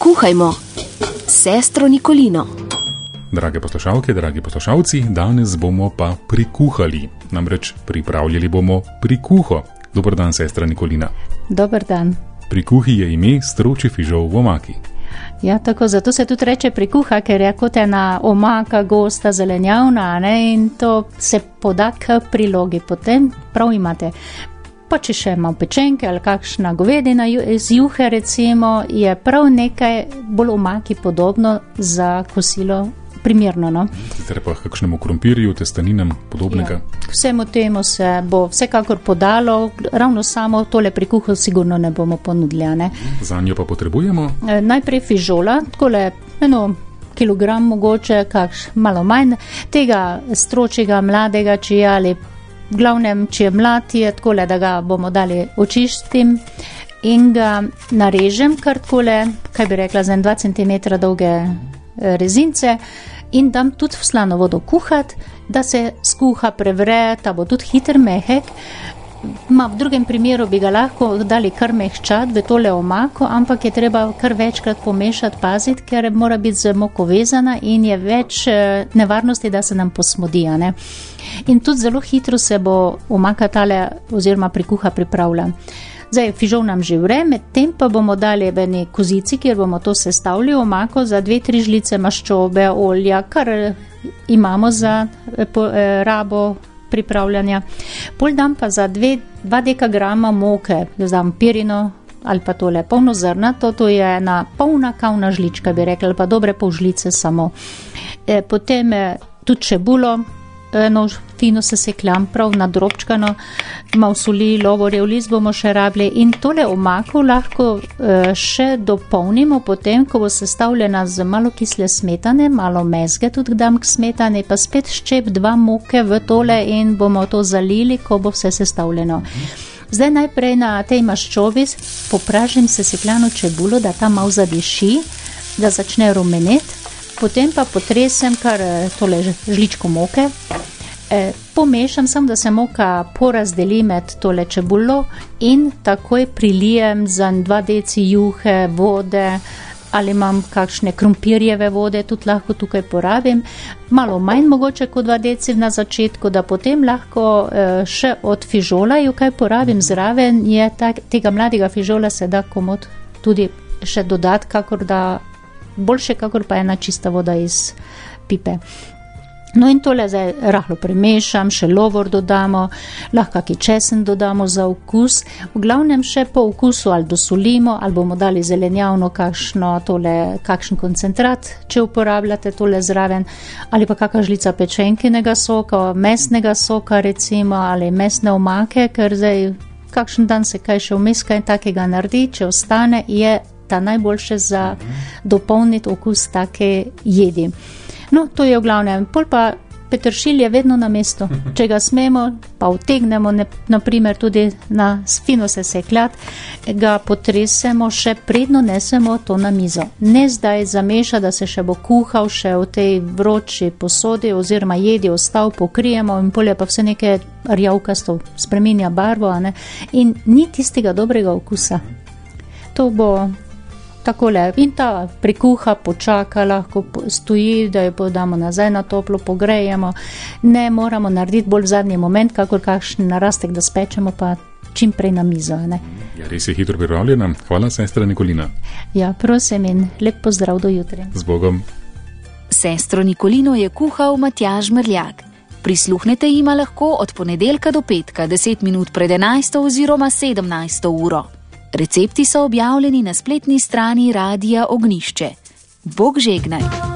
Kuhajmo s sestro Nikolino. Drage poslušalke, dragi poslušalci, danes bomo pa prikuhali. Namreč pripravljali bomo prikuho. Dober dan, sestra Nikolina. Dober dan. Prikuhi je ime stročji fižol v omaki. Ja, tako, zato se tudi reče prikuha, ker je kot ena omaka, gosta, zelenjavna, ne? In to se poda k prilogi. Potem prav imate. Pa če še malo pečenke ali kakšna govedina iz juhe, recimo, je prav nekaj bolj omaki podobno za kosilo primerno, no? Sicer pa kakšnemu krompirju, testeninam podobnega? Ja, vsemu temu se bo vsekakor podalo, ravno samo tole prikuho sigurno ne bomo ponudili, ne? Zanjo pa potrebujemo? Najprej fižola, takole kilogram mogoče, malo manj, tega stročjega mladega čija ali v glavnem, če je mlad, je takole, da ga bomo dali očistim in ga narežem kar takole, kaj bi rekla, za 2 cm dolge rezince in dam tudi v slano vodo kuhati, da se skuha, prevre, da bo tudi hiter mehek. V drugem primeru bi ga lahko dali kar mehčati v tole omako, ampak je treba kar večkrat pomešati, paziti, ker mora biti z moko vezana in je več nevarnosti, da se nam posmodi, ne? In tudi zelo hitro se bo omaka tale oziroma prikuha pripravlja. Zdaj, fižol nam že vre, medtem pa bomo dali v eni kozici, kjer bomo to sestavili omako za 2-3 žlice maščobe, olja, kar imamo za rabo pripravljanja. Pol dam pa za 2 dekagrama moke, dam pirino ali pa tole polnozrnato, to je ena polna kavna žlička, bi rekla, ali pa dobre pol žlice samo. Potem tudi čebulo, fino sesekljam, prav nadrobčkano, malo soli, lovorjev list bomo še rabili in tole omako lahko še dopolnimo potem, ko bo sestavljena z malo kisle smetane, malo mezge tudi dam k smetane, pa spet ščep 2 moke v tole in bomo to zalili, ko bo vse sestavljeno. Zdaj najprej na tej maščobi popražim sesekljano čebulo, da ta malo zadiši, da začne rumeneti. Potem pa potresem kar tole žličko moke, pomešam sam, da se moka porazdeli med tole čebulo in takoj prilijem za 2 deci juhe, vode ali imam kakšne krompirjeve vode, tudi lahko tukaj porabim. Malo manj mogoče kot 2 deci na začetku, da potem lahko še od fižola jo kaj porabim zraven, je tega mladega fižola se da komot tudi še dodati, boljše kakor pa ena čista voda iz pipe. No in tole zdaj rahlo premešam, še lovor dodamo, lahko kaki česen dodamo za okus. V glavnem še po okusu ali dosolimo, ali bomo dali zelenjavno kakšen koncentrat, če uporabljate tole zraven, ali pa kakšna žlica pečenkinega soka, mesnega soka recimo, ali mesne omake, ker zdaj kakšen dan se kaj še vmes kaj takega naredi, če ostane, je ta najboljše za dopolniti okus take jedi. No, to je v glavnem. Pol pa peteršilj je vedno na mestu. Če ga smemo, pa utegnemo, naprimer tudi na fino sesekljati, ga potresemo, še predno nesemo to na mizo. Ne zdaj zameša, da se še bo kuhal še v tej vroči posodi oziroma jedi ostal, pokrijemo in pol je pa vse neke rjavkasto, spreminja barvo, ne? In ni tistega dobrega okusa. To bo takole. In ta prikuha počaka, lahko stoji, da jo podamo nazaj na toplo, pogrejemo. Ne moramo narediti bolj v zadnji moment, kakor kakšen narastek, da spečemo pa čim prej na mizo, ne? Ja, res je hitro pripravljena. Hvala, sestra Nikolina. Ja, prosim in lep pozdrav do jutri. Z Bogom. Sestro Nikolino je kuhal Matjaž Mrljak. Prisluhnete jima lahko od ponedeljka do petka, 10 minut pred 11. oziroma 17. uro. Recepti so objavljeni na spletni strani Radia Ognjišče. Bog žegnaj!